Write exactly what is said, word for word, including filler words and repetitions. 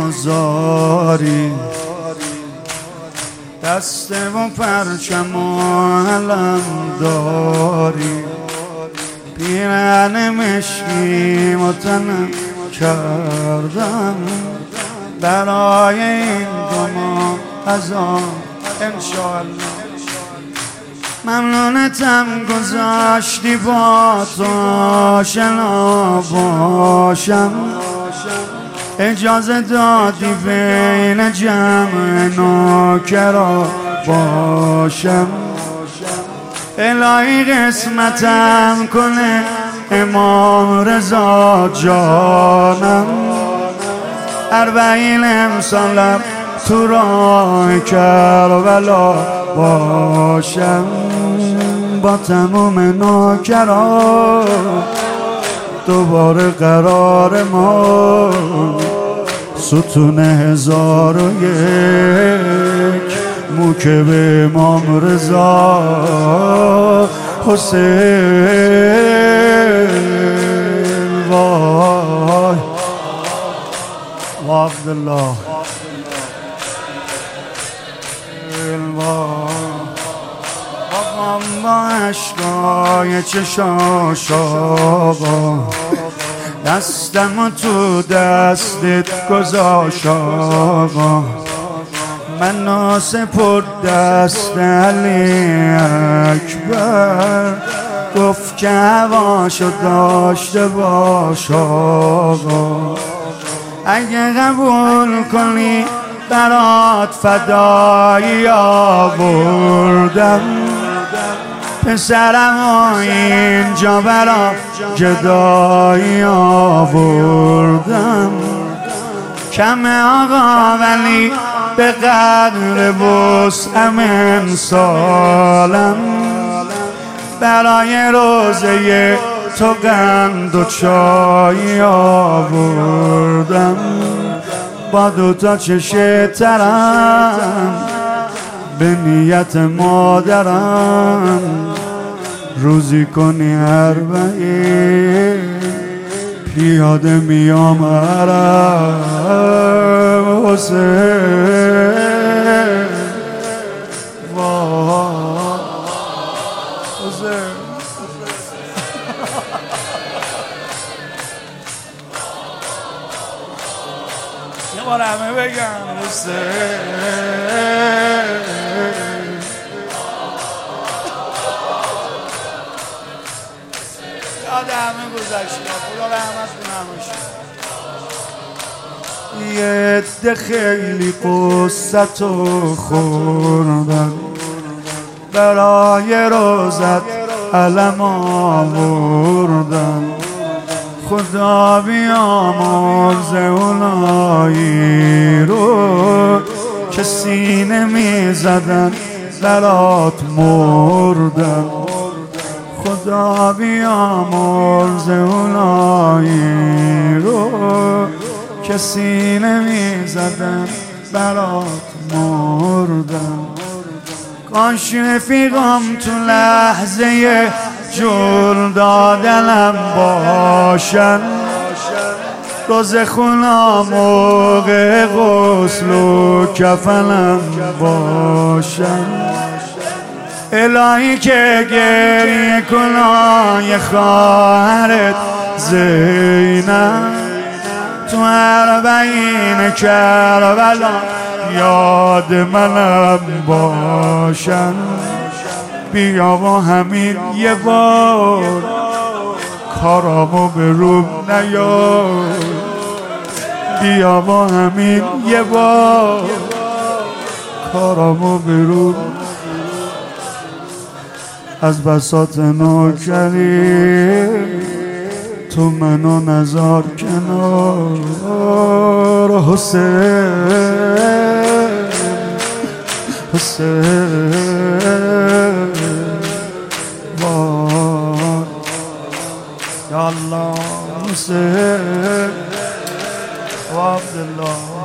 آزاری، دسته و پرچم و علم داری، پیرهن مشکی متنم کردم برای این دو از آن انشاءالله. ممنونتم گذاشتی با تو آشنا باشم، اجازه دادی بین جمع نوکرا باشم. الهی قسمتم کنه امام رضا جانم، اربعین امسالم تو راه کربلا باشم. با تموم نوکرا دوباره قرار ما ستون هزار و یک موکب امام رضا حسین. وای و عبدالله با عشقای چشاش آقا، دستم تو دستت گذاشت آقا، من سپرد دست علی اکبر، گفت که هواشو داشته باش آقا. اگه قبول کنی برات فدایی آوردم، پسرم اینجا برا جدایی آوردم. کم آقا ولی به قدر وسعم امسالم، برای روزه تو قند و چای آوردم. با دوتا چشه ترم به نیت مادرم، روزی کنی اربعین پیاده میام عرب حسین. وای حسین یه بار همه بگن حسین. یاد همه گذشته، خدا رحمت کنه همشون. یه عده خیلی قصتو خوردن، برای روزت علم آوردن. خدا بیامرز اونایی رو که سینه میزدن برات مردن. خدا بیامرز اونایی رو که سینه میزدن برات مردن. کاش رفیقم تو لحظه جور دادنم باشن، روز خونا موقع غسل و کفنم باشن. الهی که گریه کنای خواهرت زینب تو اربعین کربلا یاد منم باشن. بیا و همین یه بار کارامو به روم نیار، بیا و همین یه بار کارامو به روم. از بساط نوکری تو منو نزار کنار حسین. حسین وای یا الله حسین و عبدالله.